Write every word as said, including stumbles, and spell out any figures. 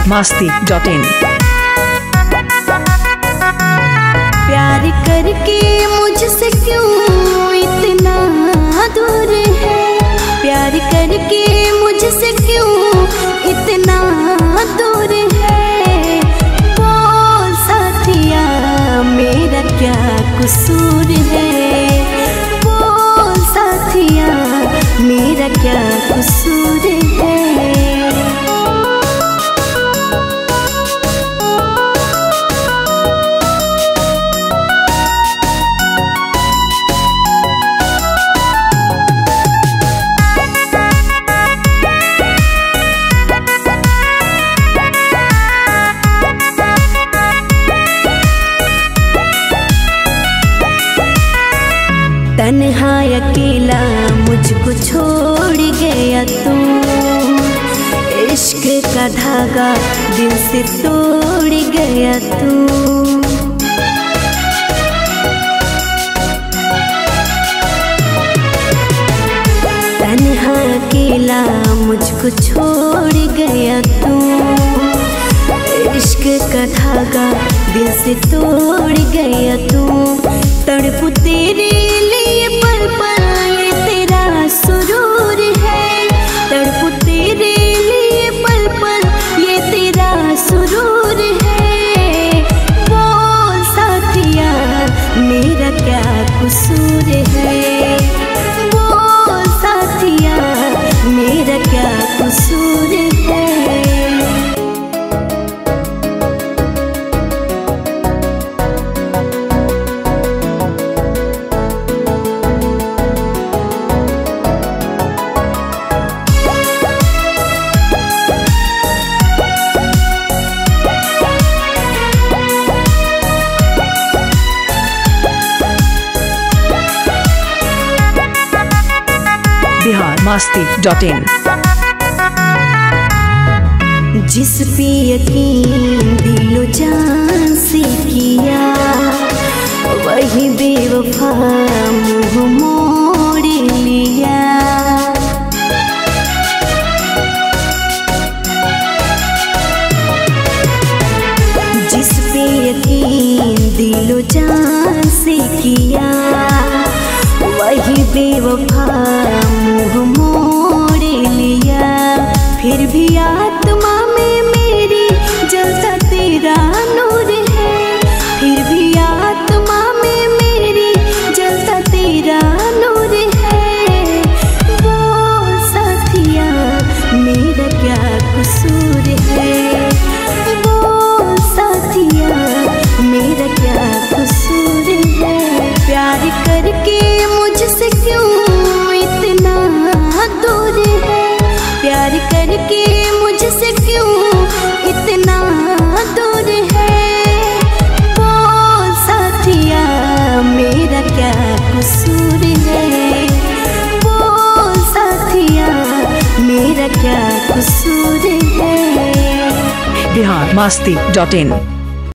मस्ती dot इन। प्यार करके मुझसे क्यों इतना दूर है, प्यार करके मुझसे क्यों इतना दूर है। बोल साथिया मेरा क्या कसूर है, बोल साथिया मेरा क्या कसूर है। तन्हा अकेला मुझको छोड़ गया तू, इश्क का धागा दिल से तोड़ गया तू। तन्हा अकेला मुझको छोड़ गया तू, इश्क का धागा दिल से तोड़ गया तू। तड़पू तेरे लिए पल पल ये तेरा सुरूर है, तड़पू तेरे लिए पल पल ये तेरा सुरूर है। बोल साथिया मेरा क्या कसूर है, बोल साथिया मेरा क्या कसूर है। Bihar Masti dot in. जिस पे यकीन दिलो जान से किया, वही बेवफा मुँह मोड़ लिया। जिस पे यकीन दिलो जान से किया, वही बेवफा मुँह मोड़ लिया। फिर भी आत्मा में मेरी जलता तेरा नूर है, फिर भी आत्मा में मेरी जलता तेरा नूर है। बोल साथिया मेरा क्या कसूर है, बोल साथिया मेरा क्या कसूर है। प्यार करके मुझसे क्यों इतना दूर है, प्यार करके मुझसे क्यों इतना दूर है। बोल साथिया मेरा क्या कसूर है, बोल साथिया मेरा क्या कसूर है। बिहार मस्ती डॉट इन।